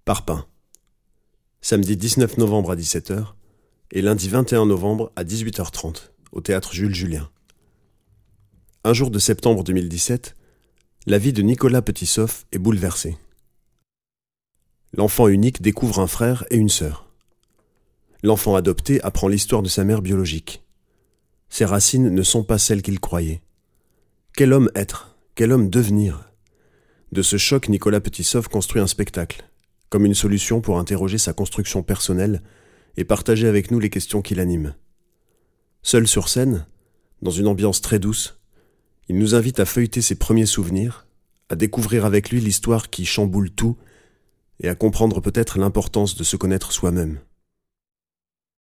Parpaing. Samedi 19 novembre à 17h et lundi 21 novembre à 18h30 au théâtre Jules Julien. Un jour de septembre 2017, la vie de Nicolas Petitsoff est bouleversée. L'enfant unique découvre un frère et une sœur. L'enfant adopté apprend l'histoire de sa mère biologique. Ses racines ne sont pas celles qu'il croyait. Quel homme être ? Quel homme devenir ? De ce choc, Nicolas Petitsoff construit un spectacle, comme une solution pour interroger sa construction personnelle et partager avec nous les questions qui l'animent. Seul sur scène, dans une ambiance très douce, il nous invite à feuilleter ses premiers souvenirs, à découvrir avec lui l'histoire qui chamboule tout et à comprendre peut-être l'importance de se connaître soi-même.